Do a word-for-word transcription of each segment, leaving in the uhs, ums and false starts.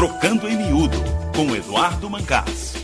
Trocando em Miúdo, com Eduardo Mancás.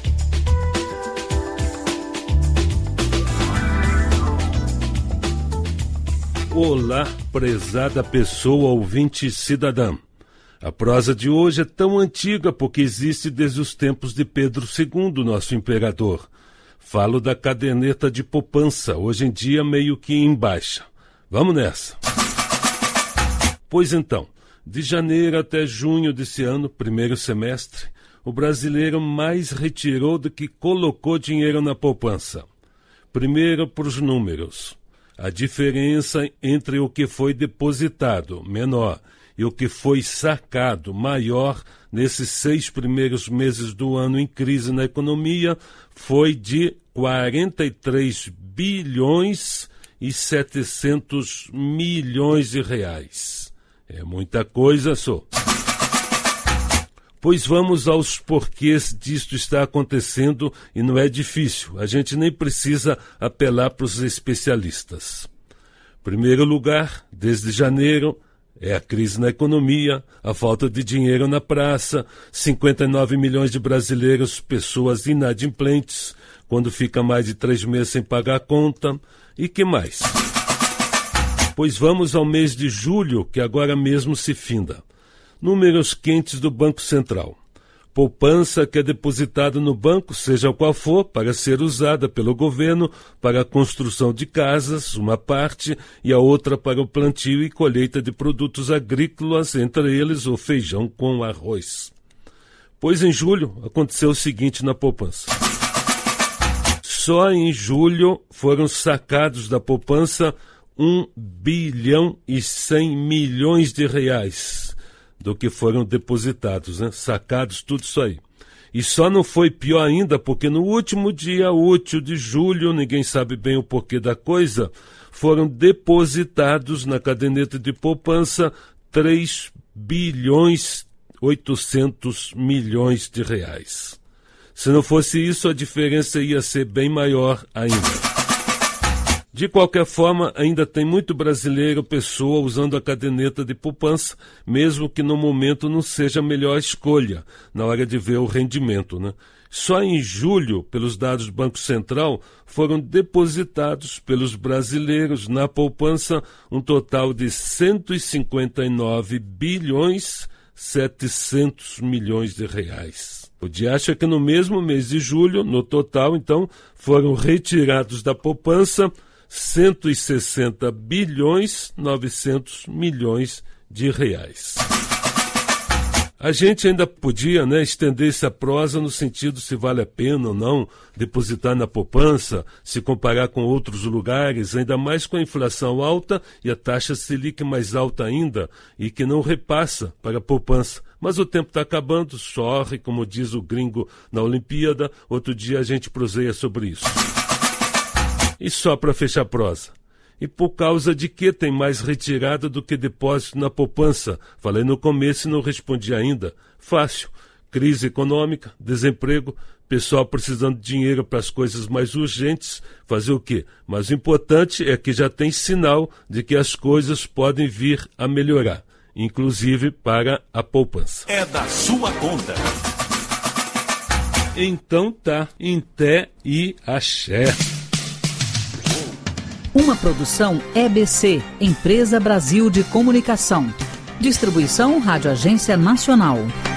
Olá, prezada pessoa ouvinte cidadã. A prosa de hoje é tão antiga porque existe desde os tempos de Pedro segundo, nosso imperador. Falo da caderneta de poupança, hoje em dia meio que em baixa. Vamos nessa. Pois então, de janeiro até junho desse ano, primeiro semestre, o brasileiro mais retirou do que colocou dinheiro na poupança. Primeiro, para os números. A diferença entre o que foi depositado, menor, e o que foi sacado, maior, nesses seis primeiros meses do ano em crise na economia, foi de quarenta e três bilhões e setecentos milhões de reais. É muita coisa, só. Pois vamos aos porquês disto está acontecendo e não é difícil. A gente nem precisa apelar para os especialistas. Primeiro lugar, desde janeiro, é a crise na economia, a falta de dinheiro na praça, cinquenta e nove milhões de brasileiros, pessoas inadimplentes, quando fica mais de três meses sem pagar a conta. E que mais? Pois vamos ao mês de julho, que agora mesmo se finda. Números quentes do Banco Central. Poupança que é depositada no banco, seja qual for, para ser usada pelo governo para a construção de casas, uma parte, e a outra para o plantio e colheita de produtos agrícolas, entre eles o feijão com arroz. Pois em julho aconteceu o seguinte na poupança. Só em julho foram sacados da poupança um bilhão e cem milhões de reais. Do que foram depositados, né? Sacados, tudo isso aí. E só não foi pior ainda porque no último dia útil de julho, ninguém sabe bem o porquê da coisa, foram depositados na caderneta de poupança três bilhões e oitocentos milhões de reais. Se não fosse isso, a diferença ia ser bem maior ainda. De qualquer forma, ainda tem muito brasileiro, pessoa, usando a caderneta de poupança, mesmo que no momento não seja a melhor escolha, na hora de ver o rendimento, né? Só em julho, pelos dados do Banco Central, foram depositados pelos brasileiros na poupança um total de cento e cinquenta e nove bilhões e setecentos milhões de reais. O dia acha que no mesmo mês de julho, no total, então, foram retirados da poupança cento e sessenta bilhões e novecentos milhões de reais. A gente ainda podia, né, estender essa prosa no sentido se vale a pena ou não depositar na poupança, se comparar com outros lugares, ainda mais com a inflação alta e a taxa Selic mais alta ainda, e que não repassa para a poupança. Mas o tempo está acabando, sorre, como diz o gringo na Olimpíada, outro dia a gente proseia sobre isso. E só para fechar a prosa. E por causa de que tem mais retirada do que depósito na poupança? Falei no começo e não respondi ainda. Fácil. Crise econômica, desemprego, pessoal precisando de dinheiro para as coisas mais urgentes. Fazer o quê? Mas o importante é que já tem sinal de que as coisas podem vir a melhorar, inclusive para a poupança. É da sua conta. Então tá, em té e axé. Uma produção E B C, Empresa Brasil de Comunicação. Distribuição Rádio Agência Nacional.